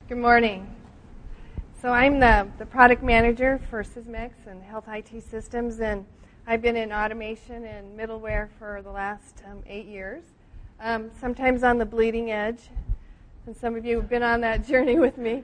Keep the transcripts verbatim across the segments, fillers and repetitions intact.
Good morning. So I'm the, the product manager for Sysmex and Health I T Systems, and I've been in automation and middleware for the last um, eight years, um, sometimes on the bleeding edge, and some of you have been on that journey with me.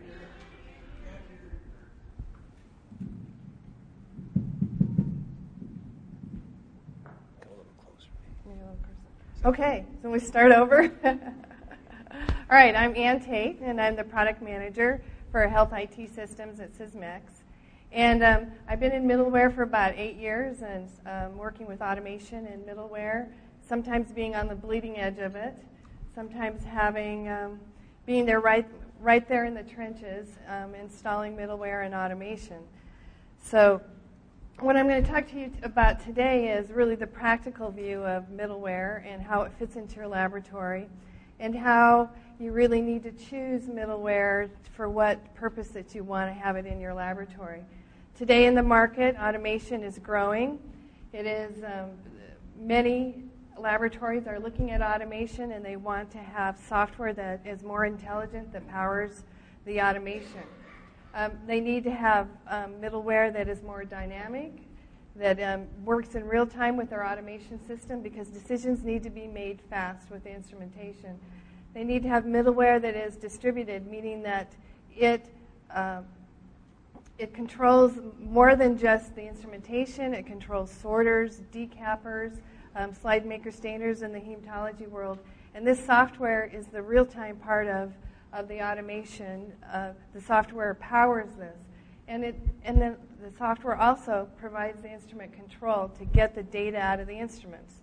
Okay, so we start over. All right, I'm Ann Tate, and I'm the product manager for Health I T Systems at Sysmex. And um, I've been in middleware for about eight years and um, working with automation and middleware, sometimes being on the bleeding edge of it, sometimes having um, being there right, right there in the trenches, um, installing middleware and automation. So what I'm going to talk to you about today is really the practical view of middleware and how it fits into your laboratory and how you really need to choose middleware for what purpose that you want to have it in your laboratory. Today in the market, automation is growing. It is, um, many laboratories are looking at automation and they want to have software that is more intelligent, that powers the automation. Um, they need to have um, middleware that is more dynamic, that um, works in real time with their automation system because decisions need to be made fast with the instrumentation. They need to have middleware that is distributed, meaning that it uh, it controls more than just the instrumentation. It controls sorters, decappers, um, slide maker stainers in the hematology world. And this software is the real-time part of, of the automation. Uh, the software powers this. And, it, and then the software also provides the instrument control to get the data out of the instruments.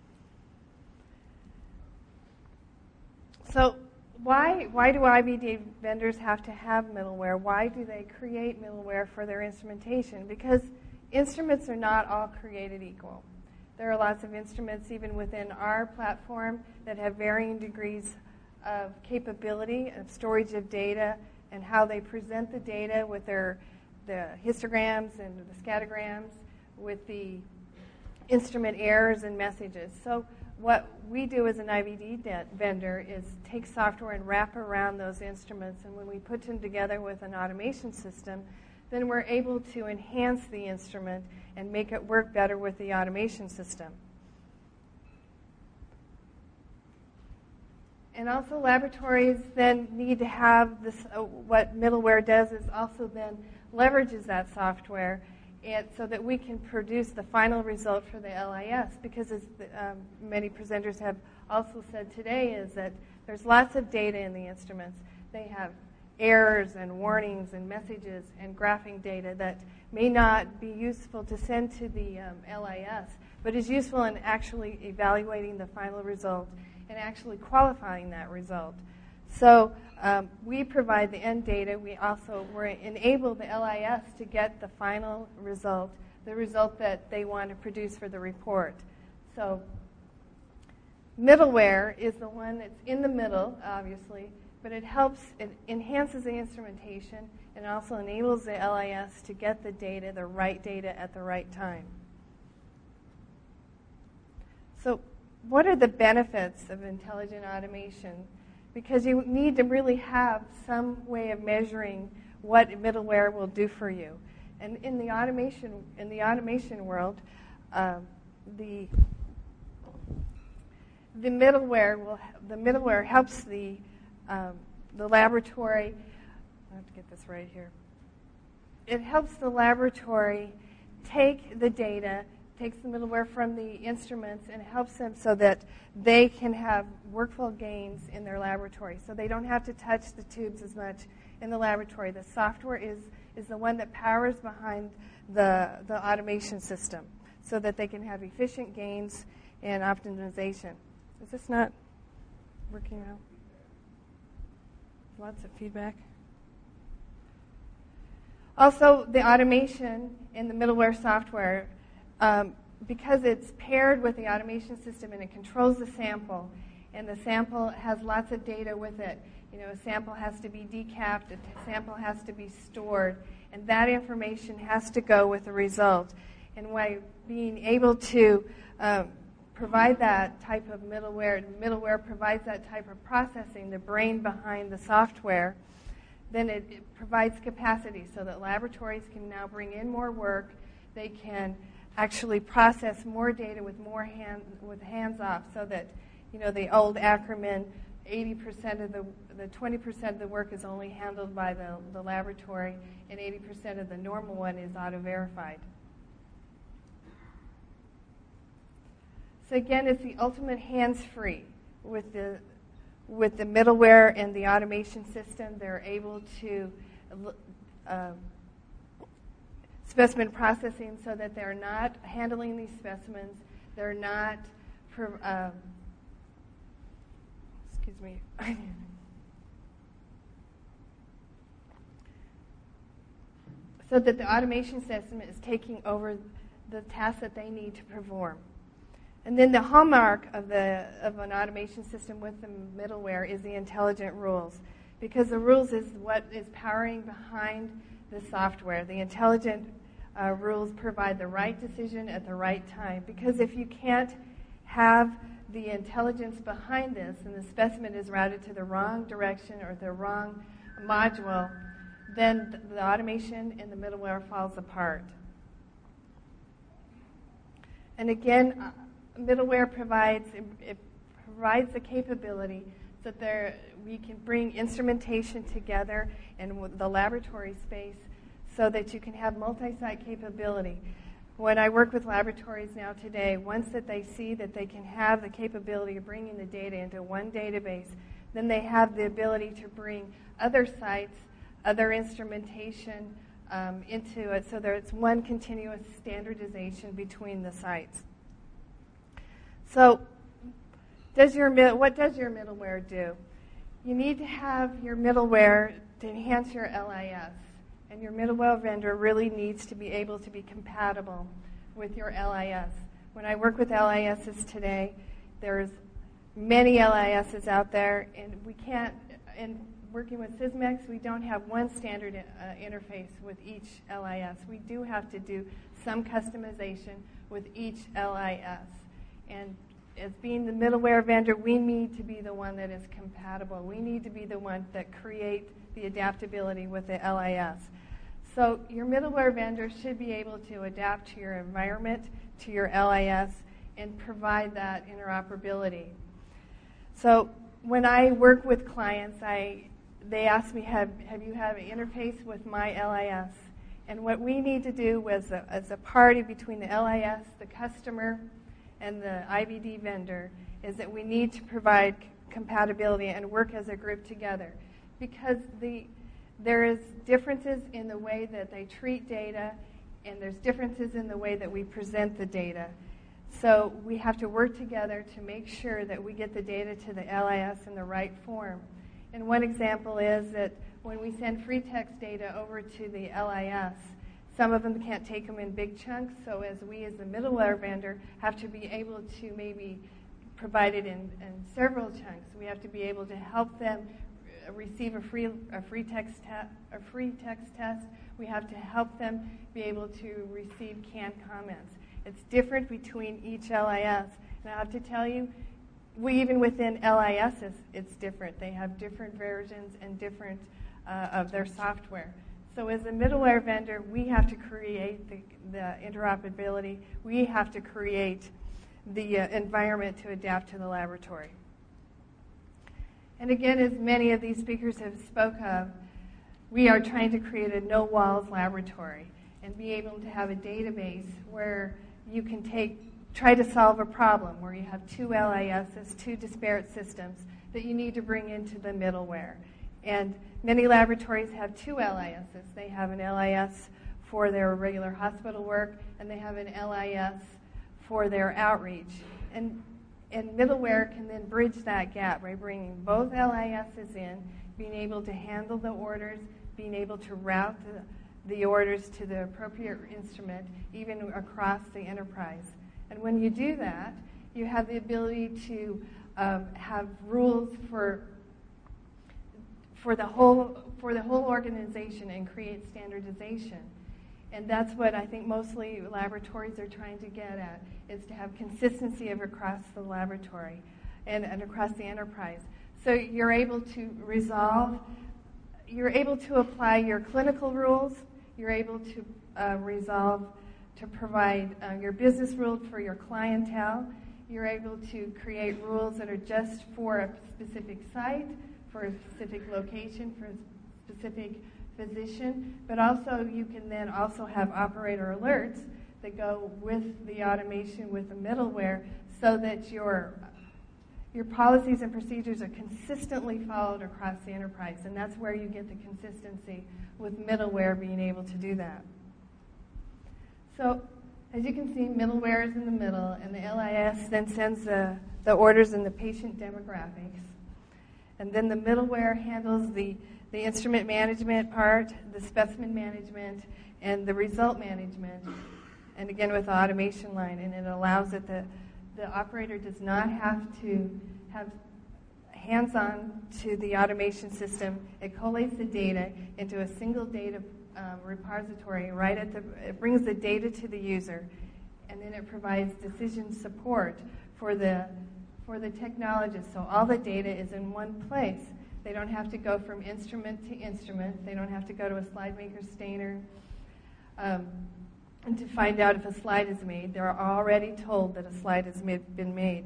So why, why do I V D vendors have to have middleware? Why do they create middleware for their instrumentation? Because instruments are not all created equal. There are lots of instruments even within our platform that have varying degrees of capability of storage of data and how they present the data with their the histograms and the scatograms, with the instrument errors and messages. So what we do as an I V D de- vendor is take software and wrap around those instruments, and when we put them together with an automation system, then we're able to enhance the instrument and make it work better with the automation system. And also laboratories then need to have this, uh, what middleware does is also then leverages that software and so that we can produce the final result for the L I S, because as the, um, many presenters have also said today is that there's lots of data in the instruments. They have errors and warnings and messages and graphing data that may not be useful to send to the um, L I S, but is useful in actually evaluating the final result and actually qualifying that result. So um, we provide the end data. We also we're enable the L I S to get the final result, the result that they want to produce for the report. So middleware is the one that's in the middle, obviously, but it helps, it enhances the instrumentation and also enables the L I S to get the data, the right data at the right time. So what are the benefits of intelligent automation? Because you need to really have some way of measuring what middleware will do for you. And in the automation in the automation world, uh, the the middleware will the middleware helps the um, the laboratory. I have to get this right here. It helps the laboratory take the data, takes the middleware from the instruments, and helps them so that they can have workflow gains in their laboratory. So they don't have to touch the tubes as much in the laboratory. The software is, is the one that powers behind the, the automation system so that they can have efficient gains and optimization. Is this not working out? Lots of feedback. Also, the automation in the middleware software, um, because it's paired with the automation system and it controls the sample, and the sample has lots of data with it. You know, a sample has to be decapped, a sample has to be stored, and that information has to go with the result. And by being able to um, provide that type of middleware, middleware provides that type of processing, the brain behind the software, then it, it provides capacity so that laboratories can now bring in more work. They can actually process more data with more hand, with hands off, so that, you know, the old Ackerman, eighty percent of the, the twenty percent of the work is only handled by the, the laboratory, and eighty percent of the normal one is auto-verified. So again, it's the ultimate hands-free. With the, with the middleware and the automation system, they're able to uh, specimen processing so that they're not handling these specimens. They're not, per, um, excuse me, so that the automation system is taking over the tasks that they need to perform. And then the hallmark of the of an automation system with the middleware is the intelligent rules, because the rules is what is powering behind the software. The intelligent uh, rules provide the right decision at the right time, because if you can't have the intelligence behind this and the specimen is routed to the wrong direction or the wrong module, then the automation in the middleware falls apart. And again, uh, middleware provides it provides the capability that there we can bring instrumentation together in the laboratory space so that you can have multi-site capability. When I work with laboratories now today, once that they see that they can have the capability of bringing the data into one database, then they have the ability to bring other sites, other instrumentation um, into it, so that it's one continuous standardization between the sites. So does your, what does your middleware do? You need to have your middleware to enhance your L I S. And your middleware vendor really needs to be able to be compatible with your L I S. When I work with L I Ss today, there's many L I Ss out there, and we can't, in working with Sysmex, we don't have one standard uh, interface with each L I S. We do have to do some customization with each L I S. And as being the middleware vendor, we need to be the one that is compatible. We need to be the one that create the adaptability with the L I S. So your middleware vendor should be able to adapt to your environment, to your L I S, and provide that interoperability. So when I work with clients, I they ask me, have, have you had an interface with my L I S? And what we need to do as a, as a party between the L I S, the customer, and the I V D vendor is that we need to provide c- compatibility and work as a group together, because the there is differences in the way that they treat data, and there's differences in the way that we present the data. So we have to work together to make sure that we get the data to the L I S in the right form. And one example is that when we send free text data over to the L I S, some of them can't take them in big chunks, so as we as the middleware vendor have to be able to maybe provide it in, in several chunks. We have to be able to help them receive a free a free text te- a free text test. We have to help them be able to receive canned comments. It's different between each L I S. And I have to tell you, we even within L I Ss, it's different. They have different versions and different uh, of their software. So as a middleware vendor, we have to create the, the interoperability. We have to create the uh, environment to adapt to the laboratory. And again, as many of these speakers have spoke of, we are trying to create a no-walls laboratory and be able to have a database where you can take, try to solve a problem where you have two L I Ss, two disparate systems that you need to bring into the middleware. And many laboratories have two L I Ss. They have an L I S for their regular hospital work, and they have an L I S for their outreach. And, and middleware can then bridge that gap by bringing both L I Ss in, being able to handle the orders, being able to route the, the orders to the appropriate instrument, even across the enterprise. And when you do that, you have the ability to um, have rules for for the whole for the whole organization and create standardization. And that's what I think mostly laboratories are trying to get at, is to have consistency of across the laboratory and, and across the enterprise. So you're able to resolve you're able to apply your clinical rules. You're able to uh, resolve, to provide uh, your business rules for your clientele. You're able to create rules that are just for a specific site, for a specific location, for a specific physician, but also you can then also have operator alerts that go with the automation with the middleware so that your your policies and procedures are consistently followed across the enterprise, and that's where you get the consistency with middleware being able to do that. So as you can see, middleware is in the middle, and the L I S then sends the, the orders and the patient demographics. And then the middleware handles the, the instrument management part, the specimen management, and the result management, and again with the automation line. And it allows that the, the operator does not have to have hands-on to the automation system. It collates the data into a single data um, repository right at the, it brings the data to the user, and then it provides decision support for the for the technologist. So all the data is in one place. They don't have to go from instrument to instrument. They don't have to go to a slide maker stainer um, and to find out if a slide is made. They're already told that a slide has made, been made.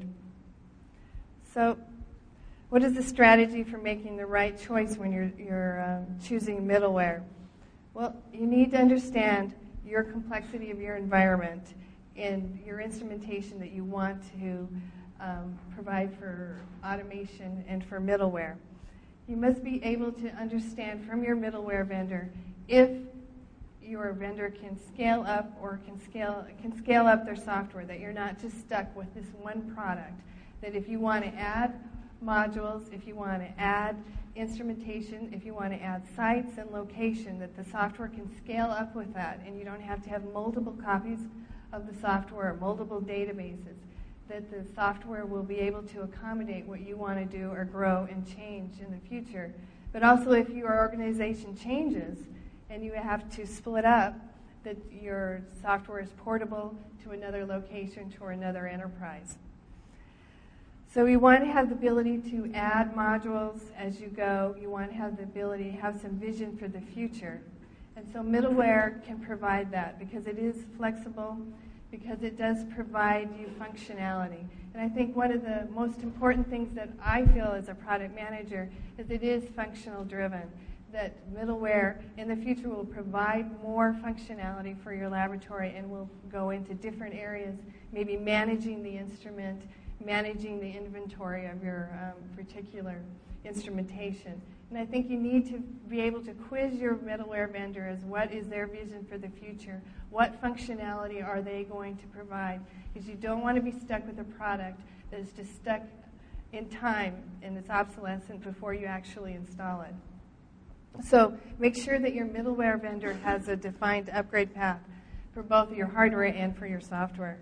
So what is the strategy for making the right choice when you're, you're um, choosing middleware? Well, you need to understand your complexity of your environment and your instrumentation that you want to um, provide for automation and for middleware. You must be able to understand from your middleware vendor if your vendor can scale up or can scale can scale up their software, that you're not just stuck with this one product. That if you want to add modules, if you want to add instrumentation, if you want to add sites and location, that the software can scale up with that, and you don't have to have multiple copies of the software, multiple databases, that the software will be able to accommodate what you want to do or grow and change in the future. But also if your organization changes and you have to split up, that your software is portable to another location, to another enterprise. So you want to have the ability to add modules as you go. You want to have the ability to have some vision for the future. And so middleware can provide that because it is flexible, because it does provide you functionality. And I think one of the most important things that I feel as a product manager is it is functional driven, that middleware in the future will provide more functionality for your laboratory and will go into different areas, maybe managing the instrument, managing the inventory of your um, particular instrumentation. And I think you need to be able to quiz your middleware vendor as what is their vision for the future, what functionality are they going to provide, because you don't want to be stuck with a product that is just stuck in time and it's obsolescent before you actually install it. So make sure that your middleware vendor has a defined upgrade path for both your hardware and for your software.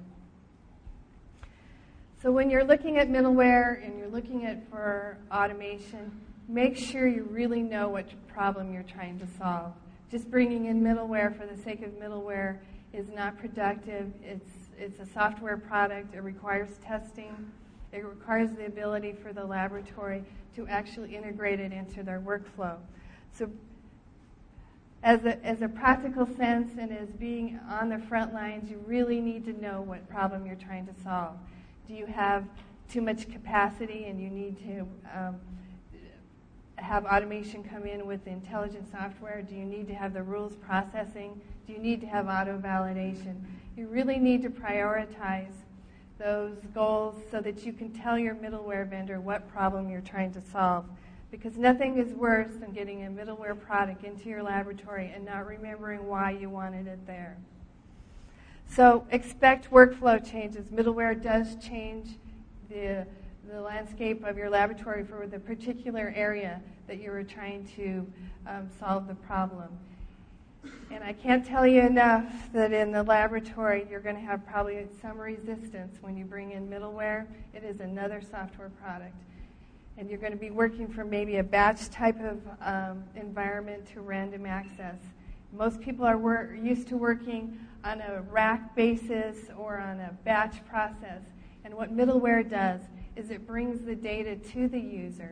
So when you're looking at middleware and you're looking at for automation, make sure you really know what problem you're trying to solve. Just bringing in middleware for the sake of middleware is not productive. It's, it's a software product. It requires testing. It requires the ability for the laboratory to actually integrate it into their workflow. So as a, as a practical sense and as being on the front lines, you really need to know what problem you're trying to solve. Do you have too much capacity and you need to um, have automation come in with intelligent software? Do you need to have the rules processing? Do you need to have auto validation? You really need to prioritize those goals so that you can tell your middleware vendor what problem you're trying to solve. Because nothing is worse than getting a middleware product into your laboratory and not remembering why you wanted it there. So expect workflow changes. Middleware does change the, the landscape of your laboratory for the particular area that you were trying to um, solve the problem. And I can't tell you enough that in the laboratory you're going to have probably some resistance when you bring in middleware. It is another software product. And you're going to be working from maybe a batch type of um, environment to random access. Most people are wor- used to working on a rack basis or on a batch process. And what middleware does is it brings the data to the user. It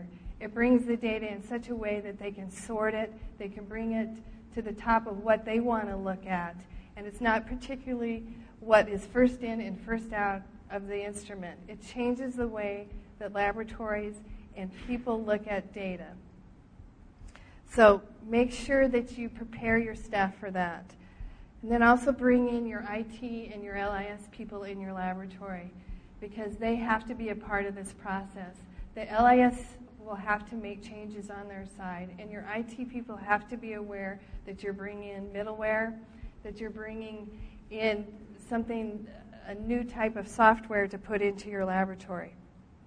it brings the data in such a way that they can sort it, they can bring it to the top of what they want to look at. And it's not particularly what is first in and first out of the instrument. It changes the way that laboratories and people look at data. So make sure that you prepare your staff for that. And then also bring in your I T and your L I S people in your laboratory, because they have to be a part of this process. The L I S will have to make changes on their side, and your I T people have to be aware that you're bringing in middleware, that you're bringing in something, a new type of software to put into your laboratory.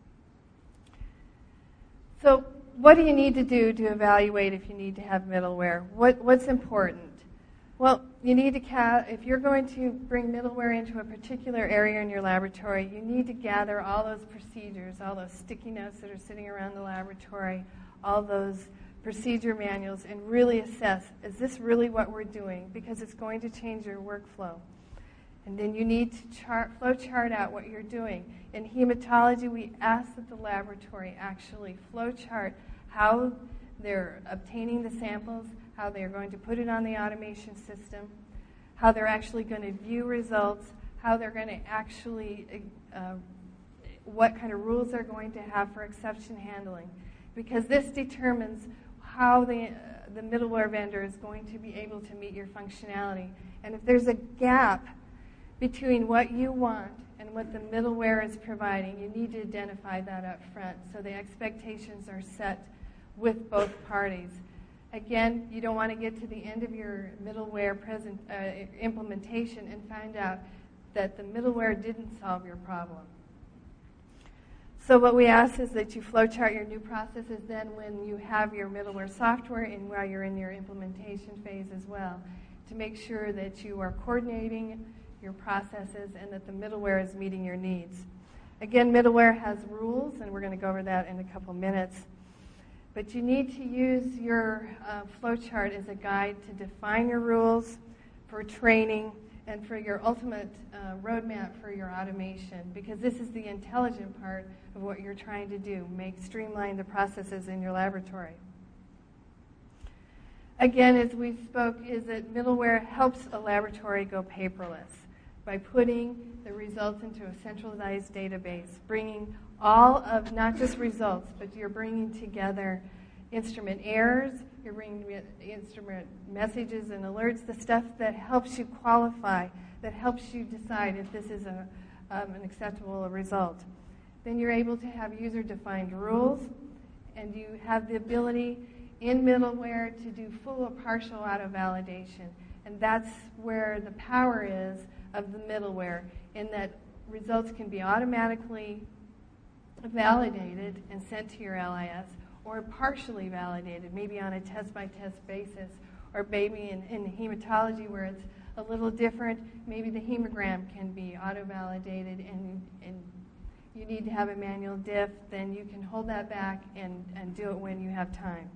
So what do you need to do to evaluate if you need to have middleware? What, what's important? Well, you need to, ca- if you're going to bring middleware into a particular area in your laboratory, you need to gather all those procedures, all those sticky notes that are sitting around the laboratory, all those procedure manuals, and really assess, is this really what we're doing? Because it's going to change your workflow. And then you need to chart, flow chart out what you're doing. In hematology, we ask that the laboratory actually flow chart how they're obtaining the samples, how they're going to put it on the automation system, how they're actually going to view results, how they're going to actually, uh, what kind of rules they're going to have for exception handling. Because this determines how the, uh, the middleware vendor is going to be able to meet your functionality. And if there's a gap between what you want and what the middleware is providing, you need to identify that up front so the expectations are set with both parties. Again, you don't want to get to the end of your middleware present, uh, implementation and find out that the middleware didn't solve your problem. So what we ask is that you flowchart your new processes then when you have your middleware software and while you're in your implementation phase as well, to make sure that you are coordinating your processes and that the middleware is meeting your needs. Again, middleware has rules, and we're going to go over that in a couple minutes. But you need to use your uh, flowchart as a guide to define your rules for training and for your ultimate uh, roadmap for your automation, because this is the intelligent part of what you're trying to do, make streamline the processes in your laboratory. Again, as we spoke, is that middleware helps a laboratory go paperless by putting the results into a centralized database, bringing all of not just results, but you're bringing together instrument errors, you're bringing instrument messages and alerts, the stuff that helps you qualify, that helps you decide if this is a, um, an acceptable result. Then you're able to have user-defined rules, and you have the ability in middleware to do full or partial auto-validation. And that's where the power is of the middleware, in that results can be automatically validated and sent to your L I S, or partially validated, maybe on a test-by-test basis, or maybe in, in hematology where it's a little different, maybe the hemogram can be auto-validated and, and you need to have a manual diff, then you can hold that back and, and do it when you have time.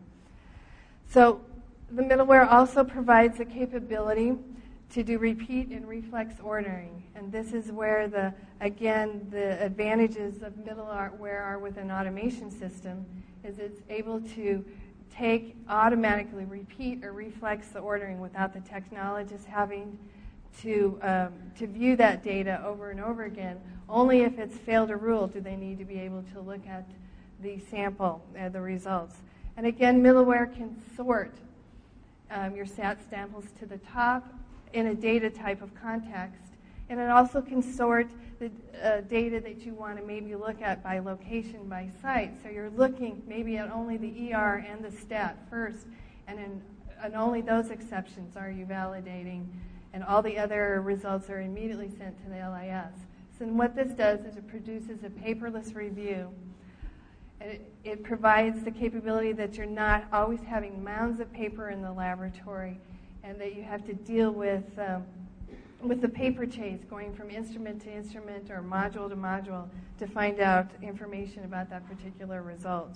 So the middleware also provides the capability to do repeat and reflex ordering. And this is where, the again, the advantages of middleware are with an automation system, is it's able to take, automatically repeat or reflex the ordering without the technologist having to, um, to view that data over and over again. Only if it's failed a rule do they need to be able to look at the sample, uh, the results. And again, middleware can sort um, your S A T samples to the top in a data type of context. And it also can sort the uh, data that you want to maybe look at by location, by site. So you're looking maybe at only the E R and the stat first, and, in, and only those exceptions are you validating, and all the other results are immediately sent to the L I S. So what this does is it produces a paperless review. It, it provides the capability that you're not always having mounds of paper in the laboratory, and that you have to deal with um, with the paper chase, going from instrument to instrument or module to module to find out information about that particular result.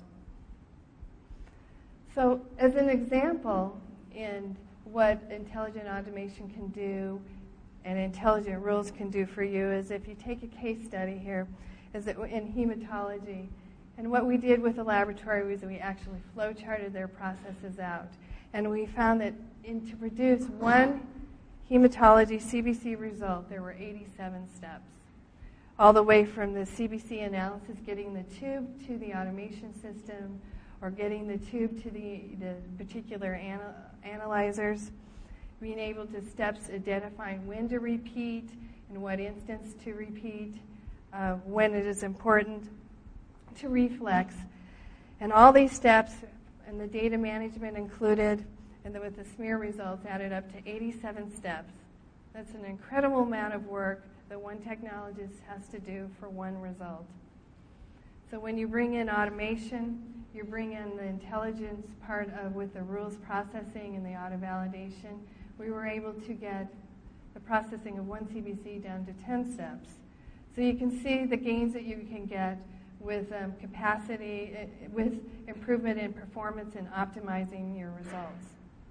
So as an example in what intelligent automation can do and intelligent rules can do for you is if you take a case study here, is that in hematology, And what we did with the laboratory was we actually flow charted their processes out. And we found that in, to produce one hematology C B C result, there were eighty-seven steps, all the way from the C B C analysis, getting the tube to the automation system, or getting the tube to the, the particular ana- analyzers, being able to steps identifying when to repeat, in what instance to repeat, uh, when it is important to reflex. And all these steps, and the data management included, and then with the smear results added up to eighty-seven steps. That's an incredible amount of work that one technologist has to do for one result. So when you bring in automation, you bring in the intelligence part of with the rules processing and the auto validation, we were able to get the processing of one C B C down to ten steps. So you can see the gains that you can get with um, capacity, uh, with improvement in performance and optimizing your results.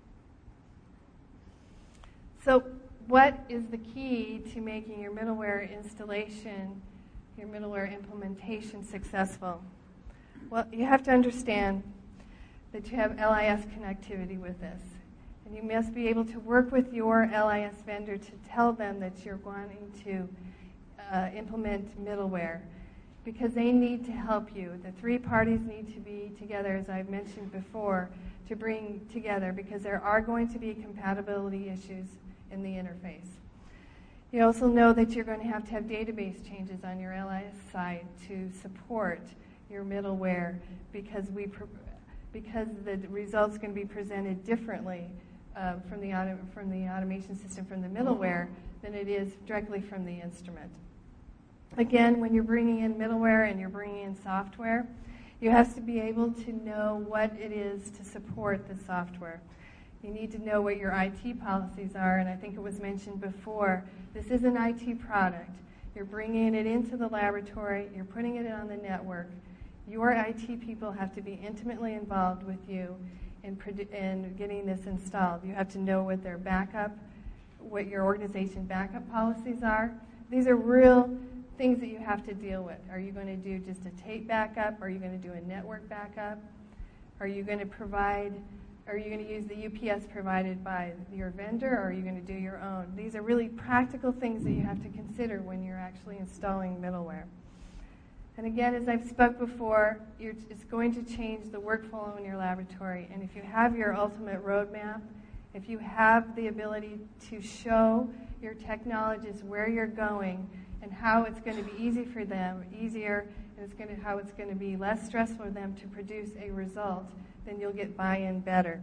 So what is the key to making your middleware installation, your middleware implementation successful? Well, you have to understand that you have L I S connectivity with this. And you must be able to work with your L I S vendor to tell them that you're wanting to uh, implement middleware, because they need to help you. The three parties need to be together, as I've mentioned before, to bring together, because there are going to be compatibility issues in the interface. You also know that you're going to have to have database changes on your L I S side to support your middleware, because we because the results can be presented differently uh, from the auto, from the automation system from the middleware than it is directly from the instrument. Again, when you're bringing in middleware and you're bringing in software, you have to be able to know what it is to support the software. You need to know what your I T policies are, and I think it was mentioned before, this is an I T product. You're bringing it into the laboratory, you're putting it on the network. Your I T people have to be intimately involved with you in, in getting this installed. You have to know what their backup, what your organization backup policies are. These are real things that you have to deal with. Are you going to do just a tape backup? Are you going to do a network backup? Are you going to provide, are you going to use the U P S provided by your vendor, or are you going to do your own? These are really practical things that you have to consider when you're actually installing middleware. And again, as I've spoke before, you're, it's going to change the workflow in your laboratory. And if you have your ultimate roadmap, if you have the ability to show your technologists where you're going and how it's going to be easy for them, easier, and it's going to, how it's going to be less stressful for them to produce a result, then you'll get buy-in better.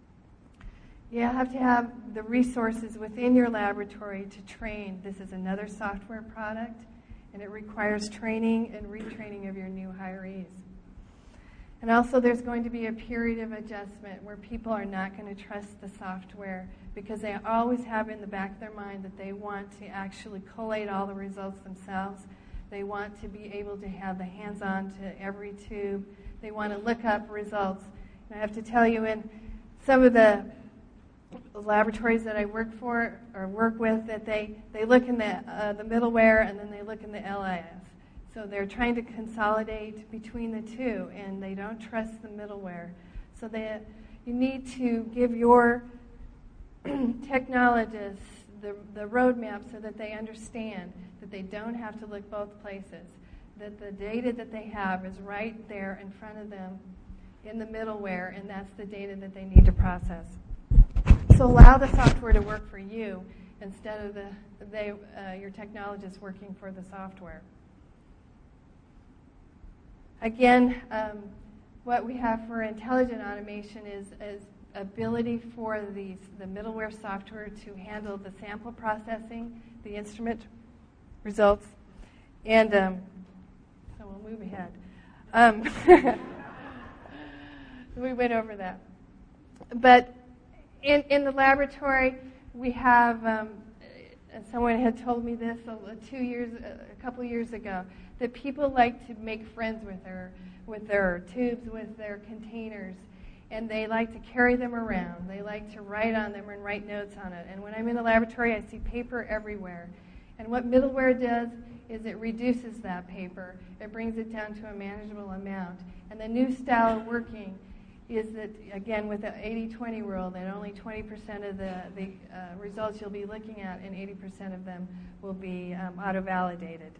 You have to have the resources within your laboratory to train. This is another software product, and it requires training and retraining of your new hirees. And also there's going to be a period of adjustment where people are not going to trust the software, because they always have in the back of their mind that they want to actually collate all the results themselves. They want to be able to have the hands-on to every tube. They want to look up results. And I have to tell you, in some of the laboratories that I work for or work with, that they, they look in the, uh, the middleware and then they look in the L I S. So they're trying to consolidate between the two, and they don't trust the middleware. So they, you need to give your technologists the, the roadmap so that they understand that they don't have to look both places, that the data that they have is right there in front of them in the middleware, and that's the data that they need to process. So allow the software to work for you instead of the, they, uh, your technologists working for the software. Again, um, what we have for intelligent automation is, is ability for the, the middleware software to handle the sample processing, the instrument results, and um, so we'll move ahead. Um, we went over that. But in, in the laboratory, we have, um, someone had told me this two years, a couple years ago, that people like to make friends with their, with their tubes, with their containers, and they like to carry them around. They like to write on them and write notes on it. And when I'm in the laboratory, I see paper everywhere. And what middleware does is it reduces that paper. It brings it down to a manageable amount. And the new style of working is that, again, with the eighty twenty rule, that only twenty percent of the, the uh, results you'll be looking at and eighty percent of them will be um, auto-validated.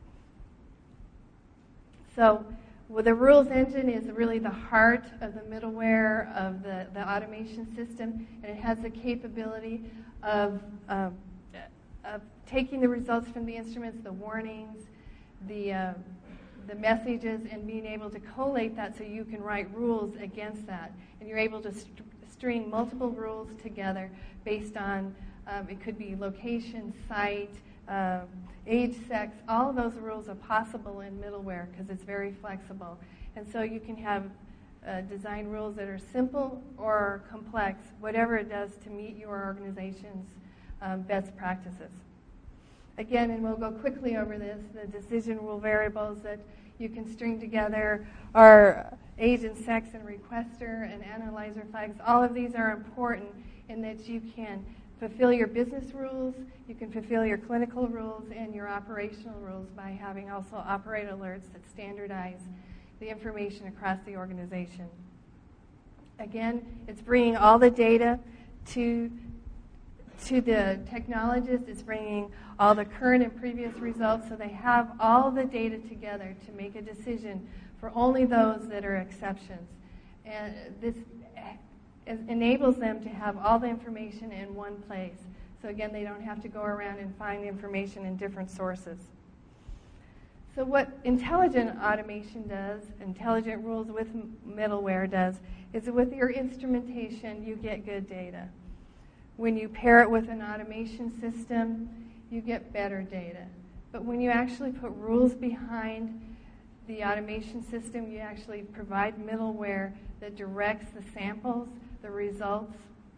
So well, the rules engine is really the heart of the middleware of the, the automation system, and it has the capability of, uh, of taking the results from the instruments, the warnings, the uh, the messages, and being able to collate that so you can write rules against that. And you're able to st- string multiple rules together based on, um, it could be location, site, uh, age, sex. All of those rules are possible in middleware because it's very flexible. And so you can have uh, design rules that are simple or complex, whatever it does to meet your organization's um, best practices. Again, and we'll go quickly over this, the decision rule variables that you can string together are age and sex and requester and analyzer flags. All of these are important in that you can fulfill your business rules, you can fulfill your clinical rules and your operational rules by having also operate alerts that standardize the information across the organization. Again, it's bringing all the data to to the technologist. It's bringing all the current and previous results so they have all the data together to make a decision for only those that are exceptions. And this enables them to have all the information in one place. So again, they don't have to go around and find information in different sources. So what intelligent automation does, intelligent rules with middleware does, is that with your instrumentation, you get good data. When you pair it with an automation system, you get better data. But when you actually put rules behind the automation system, you actually provide middleware that directs the samples, the results,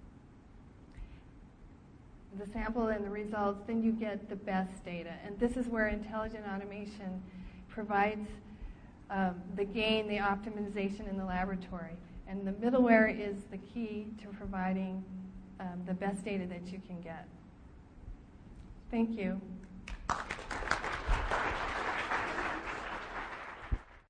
the sample and the results, then you get the best data. And this is where intelligent automation provides um, the gain, the optimization in the laboratory. And the middleware is the key to providing um, the best data that you can get. Thank you.